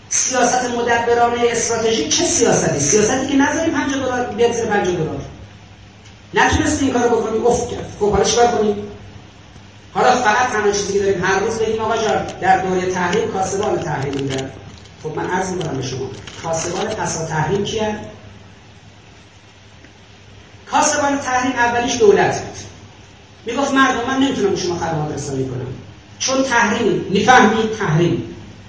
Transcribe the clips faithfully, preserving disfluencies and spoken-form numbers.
سیاست مدبرانه استراتژیک چه سیاستی؟ سیاستی که نذاریم پنجاه دلار بیاد زیر پنجاه دلار. نتونستی این کارو بکنی، افت کرد. خب حالا چیکار کنیم؟ حالا فقط تنها چیزی که داریم هر روز بگیم آقا جان در دوره تحریم کاسبان تحریم بودن. خب من عرض می‌کنم به شما کاسبان پسا تحریم کیه؟ کاسبان تحریم اولیش دولت بود. میگفت مردم من نمیتونم به شما خدمات رسانی کنم چون تحریم میفهمید تحریم.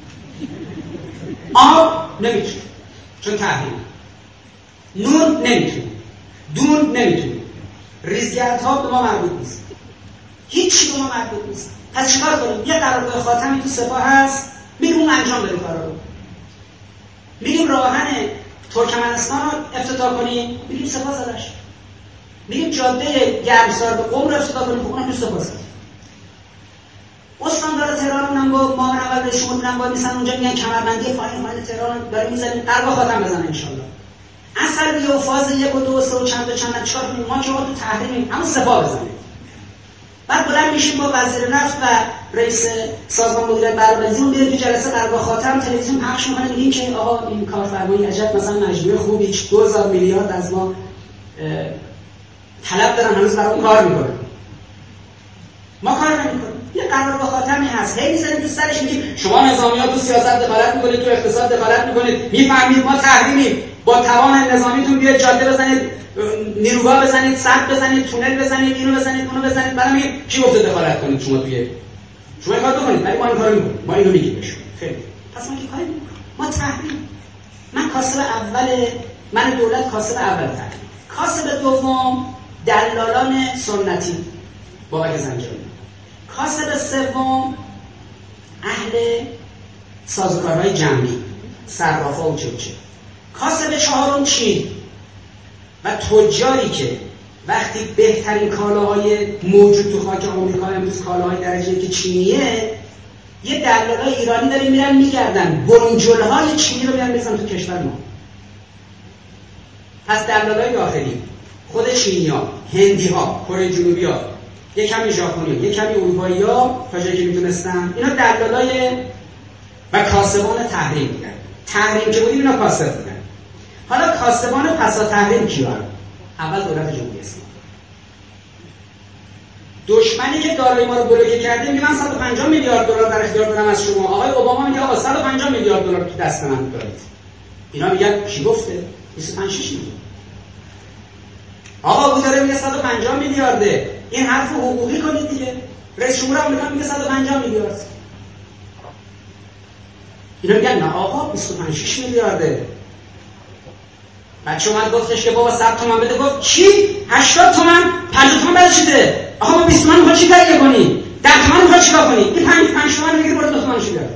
آب نمیتونه چون تحریم. نون نمیتونه. دون نمیتونه. ریزگردها به ما مربوط نیست. هیچی به ما مربوط نیست. پس چیکار کنیم؟ یه قرارگاه خاتمی تو سپاه هست، میریم اون انجام بدیم کارا رو. میریم راهن ترکمنستان رو افتتاح کنیم، میریم سپاه زدش. میریم جاده گرمسار به قم رو افتتاح کنیم، خب اونم تو سپاه زد. استاندار تهران اونم با ماهر اول به شما اونم با میسن اونجا میگن کمربندی پایین پایین تهران داریم میزنیم قربا خاتم بزنه ان شاء الله. اصل و فاز یک و دو و سه و چند و چند چهار کنیم ما که ما تو تحریمیم همون سپاه بزنیم. بعد بلند میشیم با وزیر نفت و رئیس سازمان مدیریت برنامه‌ریزی اون میریم تو جلسه قربا خاتم تلویزیون پخش میکنه میگیم که آقا این کارفرمایی عجب مثلا مجموعه خوبی دو هزار میلیارد از ما طلب دارن هنوز برام کار میکنن. ما کار نمیکنیم. یه قرارگاه خاتمی هست هی میزنیم تو سرش میگیم شما نظامی‌ها تو سیاست دخالت میکنید تو اقتصاد دخالت میکنید میفهمید ما تحریمیم با توان نظامیتون بیاد جاده بزنید نیروگاه بزنید سد بزنید تونل بزنید اینو بزنید اونو بزنید بعد میگیم کی گفته دخالت کنید شما توی شما این کار بکنید ولی ما این کارو میکنیم ما اینو میگیم بهشون خیلی پس ما که کاری نمیکنیم ما تحریم. من کاسب اول من دولت کاسب اول تحریم. کاسب دوم دلالان سنتی بابک زنجانی. کاسب سوم اهل سازوکارهای جمعی صرافا و چه چه. کاسب چهارم چین و تجاری که وقتی بهترین کالاهای موجود تو خاک آمریکا امروز کالاهای درجه که چینیه یه دلالای ایرانی داریم میرن میگردن بنجلهای چینی رو میرن بزنن تو کشور ما. پس دلالای داخلی خود چینی‌ها، هندی‌ها، کره جنوبی‌ها، یک کمی ژاپنی، یک کمی اروپایی‌ها تا جایی که میتونستن اینا دلالای و کاسبان تحریم بودن. تحریم که بودیم اینا کاسب بودن. حالا کاسبان پسا تحریم کیان؟ اول دولت جمهوری اسلامی. دشمنی که دارایی ما رو بلوکه کرده میگه من صد و پنجاه میلیارد دلار در اختیار دارم از شما. آقای اوباما میگه آقا صد و پنجاه میلیارد دلار تو دست من دارید. اینا میگن کی گفته؟ بیست و پنج شش میلیارد. آقا او داره میگه صد و پنجاه میلیارده. این حرف حقوقی کنید دیگه. رئیس جمهور آمریکا میگه صد و پنجاه میلیارد. اینا میگن نه آقا بیست و پنج شش میلیارده. بچه اومد گفتش که بابا صد تومن بده. گفت چی؟ هشتاد تومن؟ پنجاه تومن برای چی ده؟ آقا ما بیست تومن میخواد چی کار کنی؟ ده تومن میخواد چیکار کنی؟ این پنج پنج تومن میگیره برای دو تومن شده.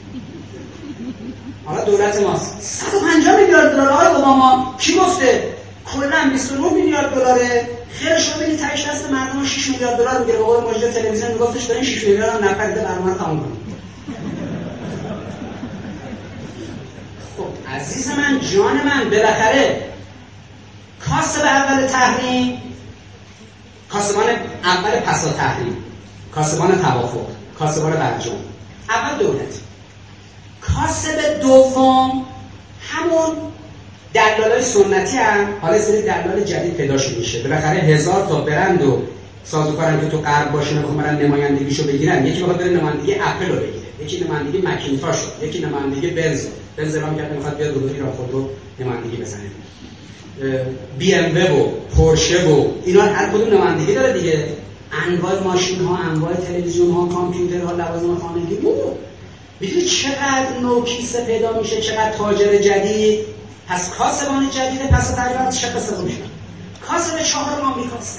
حالا دولت ماست صد و پنجاه میلیارد دلار. آقای اوباما کی گفته؟ کلا بیست و نه میلیارد دلاره. خیرش رو بدید تایش دست مردم شش میلیارد دلار میگیره. به قول مجری تلویزیون میگفتش دارین شش میلیارد هم نفریده برنامه رو تموم کنید. خب عزیز من جان من بالاخره کاسب اول تحریم کاسبان اول پسا تحریم کاسبان توافق کاسبان برجام اول دولت. کاسب دوم همون دلالای سنتی هم حالا سری دلال جدید پیدا شده میشه. بالاخره هزار تا برند و سازوکارن که تو غرب باشن و بخوام نمایندگیشو بگیرن. یکی بخواد بره نمایندگی اپل رو بگیره، یکی نمایندگی مکینتاش رو، یکی نمایندگی بنز. بنز هم که میخواد بیاد رو ایران خودرو نمایندگی بزنه. بی ام دبلیو و پورشه و اینا هر کدوم نمایندگی داره دیگه. انواع ماشین ها، انواع تلویزیون ها، کامپیوترها، لوازم خانگی. میدونی چقدر نوع کیسه پیدا میشه، چقدر تاجر جدید. پس کاسبان جدید پس تقریبا چه قصه میشه. کاسب چهارم آمریکاست.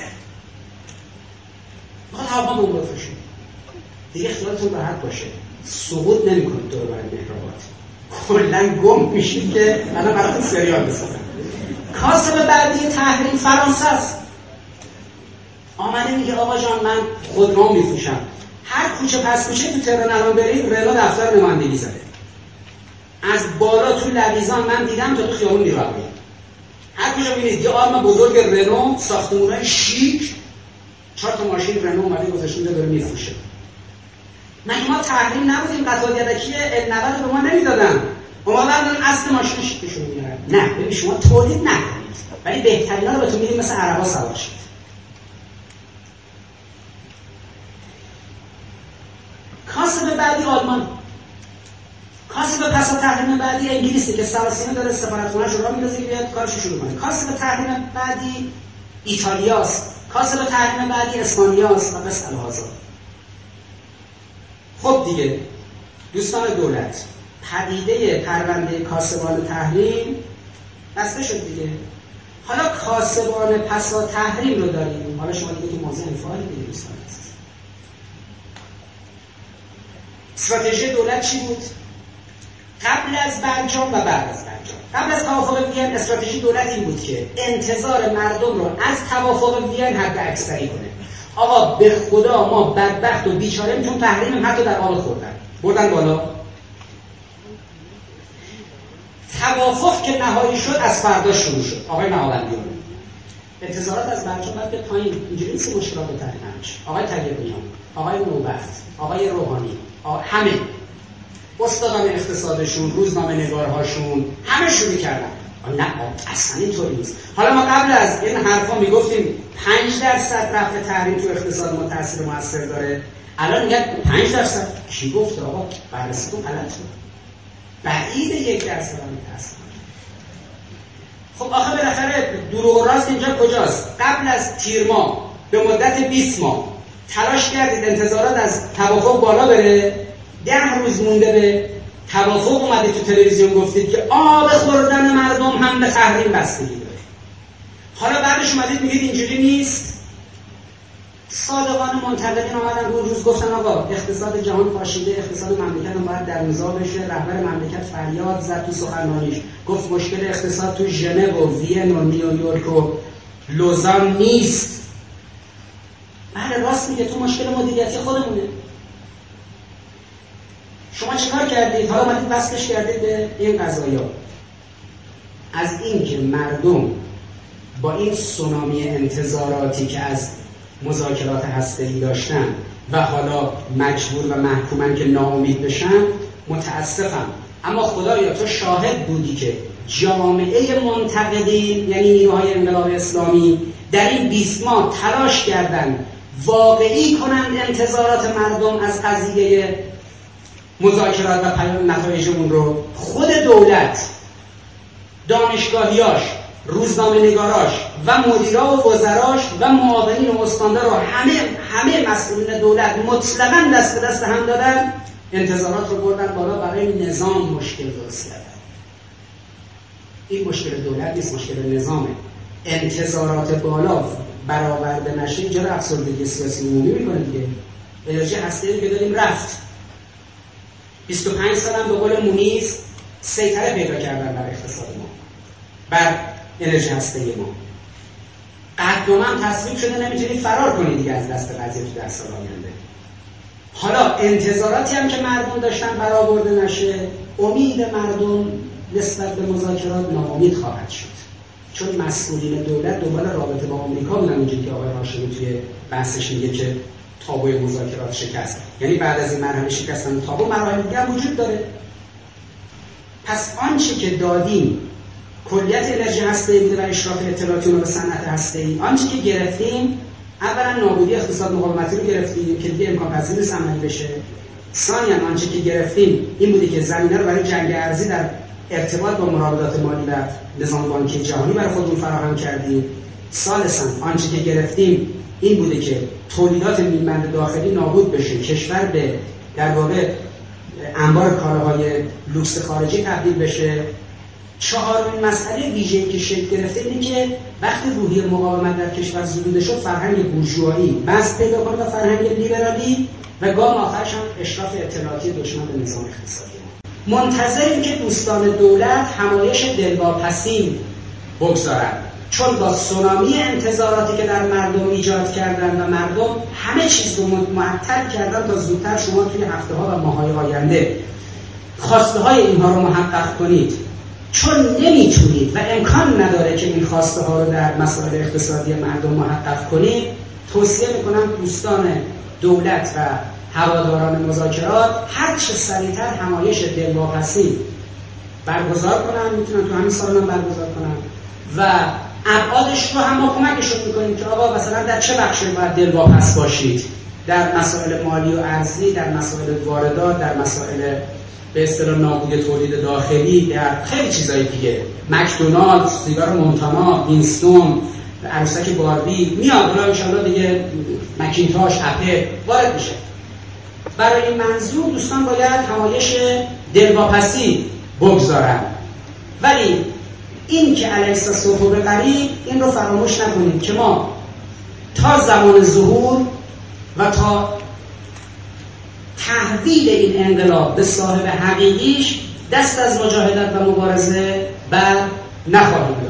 میخواد هوا بمب بفروشه. دیگه خیالتون راحت باشه. سقوط نمیکنه دور بر مهرآباد. کلا گم میشید که الان براتون سریال بسازن. کاسب بعدی تحریم فرانسه است. آمده میگه آقا جان من خودرو میفروشم. هر کوچه پس کوچه تو تهران الان برید رنو دفتر نمایندگی زده. از بالا تو لویزان من دیدم تا تو خیابون میروید. هر کجا میبینید یه آرم بزرگ رنو، ساختمونای شیک، چهار تا ماشین رنو اومده گذاشته داره میفروشه. مگه ما تحریم نبودیم؟ قطعات یدکی ال نود رو به ما نمیدادن. اومدن اصل ماشین شیکشون میارن. نه ببین شما تولید نکنید ولی بهترینا رو بهتون میدیم مثل عربا سوار شید. کاسب بعدی آلمان، کاسب پس از تحریم بعدی انگلیسی که سراسیمه داره سفارتخونه‌اش رو راه میندازه که بیاد کارش شروع کنه. کاسب تحریم بعدی ایتالیاست، کاسب تحریم بعدی اسپانیاست و بس الهازا. خب دیگه دوستان دولت، پدیده پرونده کاسبان تحریم بسته شد دیگه. حالا کاسبان پسا تحریم رو داریم. حالا شما دیگه تو موضوع انفعالی دیگه دوستان هست. استراتژی دولت چی بود؟ قبل از برجام و بعد از برجام. قبل از توافق وین استراتژی دولت این بود که انتظار مردم رو از توافق وین حد اکثری کنه. آقا به خدا ما بدبخت و بیچاره میتون تحریم حتی در آب خوردن بردن بالا. توافق که نهایی شد از فردا شروع شد. آقای نهاوندیان انتظارات از برجام بعد به پایین اینجوری نیست مشکلات به تحریم همش. آقای طیبیان، آقای نوبخت، آقای روحانی، آقای همه استادان اقتصادشون، روزنامه نگارهاشون همه شروع کردن. نه اصلا اینطوری نیست. حالا ما قبل از این حرفا میگفتیم پنج درصد رفع تحریم تو اقتصاد ما تاثیر موثر داره. الان میگن پنج درصد. کی گفت آقا؟ بررسیتون غلط شد. بعید یک درصد هم تاثیر. خب آخه بالاخره دروغ و راست اینجا کجاست؟ قبل از تیر ماه به مدت بیست ماه تلاش کردید انتظارات از توافق بالا بره. ده روز مونده به توافق اومدید تو تلویزیون گفتید که آب خوردن مردم هم به تحریم بستگی داره. حالا بعدش اومدید میگید اینجوری نیست. صادقان منتقدین اومدن رو روز گفتن آقا اقتصاد جهان پاشیده، اقتصاد مملکت هم باید در نزاع بشه. رهبر مملکت فریاد زد تو سخنرانیش، گفت مشکل اقتصاد تو ژنو و وین و نیویورک و لوزان نیست. بله راست میگه، تو مشکل مدیریتی خودمونه. شما چیکار کردید؟ حالا اومدید وصلش کردید به این قضایا. از این که مردم با این سونامی انتظاراتی که از مذاکرات هسته‌ای داشتن و حالا مجبور و محکومن که ناامید بشن، متاسفم. اما خدایا تو شاهد بودی که جامعه منتقدین یعنی نیروهای انقلاب اسلامی در این بیست ماه تلاش کردن واقعی کنند انتظارات مردم از قضیه مذاکرات و پیام نتایج اون رو. خود دولت، دانشگاهیاش، روزنامه نگاراش و مدیرا و وزراش و معاونین و استاندار و همه همه مسئولین دولت مطلقاً دست به دست هم دادن، انتظارات رو بردن بالا، برای نظام مشکل درست کردن. این مشکل دولت نیست، مشکل نظامه. انتظارات بالا برآورده نشه اینجا رو افسردگی سیاسی عمومی میکنه دیگه. انرژی هسته‌ای که داریم رفت. بیست و پنج سال هم به قول مونیز سیطره پیدا کردن بر اقتصاد ما، بر انرژی هسته‌ای ما. قدم هم تصویب شده، نمیتونید فرار کنید دیگه از دست قضیه تو ده سال آینده. حالا انتظاراتی هم که مردم داشتن برآورده نشه، امید مردم نسبت به مذاکرات ناامید خواهد شد. چون مسئولین دولت دنبال رابطه با آمریکا بودن، اینجوری که آقای هاشمی توی بحثش میگه که تابوی مذاکرات شکست. یعنی بعد از این مرحله شکستن تابو مراحل دیگه هم وجود داره. پس آنچه که دادیم کلیت انرژی هسته‌ای بوده و اشراف اطلاعاتی رو به صنعت هسته‌ای. آنچه که گرفتیم اولا نابودی اقتصاد مقاومتی رو گرفتیم که دیگه امکان پذیر نیست عملی بشه. ثانیاً آنچه که گرفتیم این بوده که زمینه رو برای جنگ ارزی در ارتباط با مراودات مالی و نظام بانکی جهانی برای خودمون فراهم کردیم. ثالثاً آنچه که گرفتیم این بوده که تولیدات نیمه‌بند داخلی نابود بشه، کشور به در واقع انبار کالاهای لوکس خارجی تبدیل بشه. چهارمین مسئله ویژه‌ای که شکل گرفته اینه که وقتی روحیه مقاومت در کشور زدوده شد، فرهنگ بورژوایی بس پیدا کنه و فرهنگ لیبرالی و گام آخرش هم اشراف اطلاعاتی دشمن به نظام اقتصادی. منتظریم که دوستان دولت همایش دلواپسی بگذارند، چون با سونامی انتظاراتی که در مردم ایجاد کردن و مردم همه چیز رو معطل کردن تا زودتر شما توی هفته ها و ماه‌های آینده خواسته های اینها رو محقق کنید. چون نمیتونید و امکان نداره که این خواسته ها رو در مسائل اقتصادی مردم محقق کنید، توصیه میکنم دوستان دولت و هواداران مذاکرات هر چه سریعتر همایش دلواپسی برگزار کنن، میتونن تو همین سال هم برگزار کنن و ابعادش رو هم ما کمکشون میکنیم که آقا مثلا در چه بخشی باید دلواپس باشید، در مسائل مالی و ارزی، در مسائل واردات، در مسائل به اصطلاح نابود تولید داخلی، در خیلی چیزای دیگه، مکدونالد، سیگار مونتانا، وینستون، عروسک باربی میاد حالا ان شاءالله دیگه مکینتاش، اپل وارد میشه. برای این منظور دوستان باید همایش دلواپسی بگذارن، ولی این که علیسا صبح به قریب این رو فراموش نکنید که ما تا زمان ظهور و تا تحویل این انقلاب به صاحب حقیقیش دست از مجاهدت و مبارزه بر نخواهیم